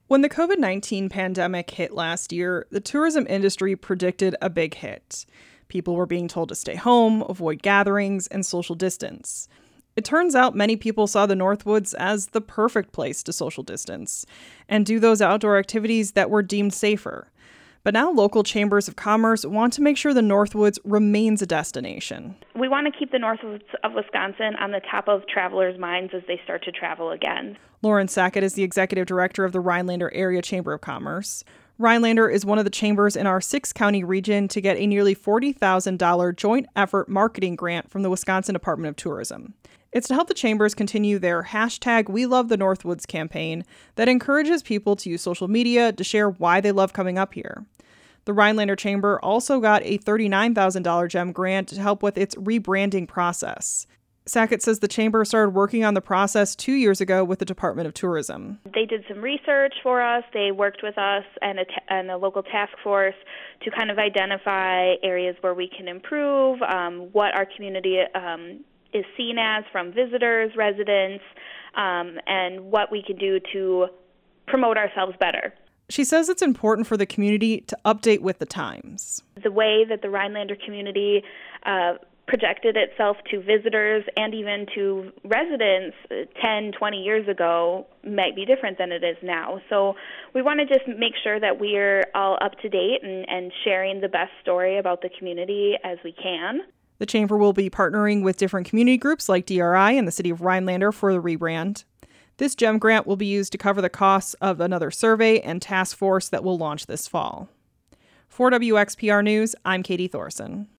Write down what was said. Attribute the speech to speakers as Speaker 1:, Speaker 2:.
Speaker 1: When the COVID-19 pandemic hit last year, the tourism industry predicted a big hit. People were being told to stay home, avoid gatherings, and social distance. It turns out many people saw the Northwoods as the perfect place to social distance and do those outdoor activities that were deemed safer. But now local chambers of commerce want to make sure the Northwoods remains a destination.
Speaker 2: We want to keep the Northwoods of Wisconsin on the top of travelers' minds as they start to travel again.
Speaker 1: Lauren Sackett is the executive director of the Rhinelander Area Chamber of Commerce. Rhinelander is one of the chambers in our 6-county region to get a nearly $40,000 joint effort marketing grant from the Wisconsin Department of Tourism. It's to help the chambers continue their #WeLoveTheNorthwoods campaign that encourages people to use social media to share why they love coming up here. The Rhinelander Chamber also got a $39,000 GEM grant to help with its rebranding process. Sackett says the chamber started working on the process 2 years ago with the Department of Tourism.
Speaker 2: They did some research for us. They worked with us and a local task force to kind of identify areas where we can improve, what our community is seen as from visitors, residents, and what we can do to promote ourselves better.
Speaker 1: She says it's important for the community to update with the times.
Speaker 2: The way that the Rhinelander community projected itself to visitors and even to residents 10, 20 years ago might be different than it is now. So we want to just make sure that we're all up to date and sharing the best story about the community as we can.
Speaker 1: The chamber will be partnering with different community groups like DRI and the city of Rhinelander for the rebrand. This GEM grant will be used to cover the costs of another survey and task force that will launch this fall. For WXPR News, I'm Katie Thorson.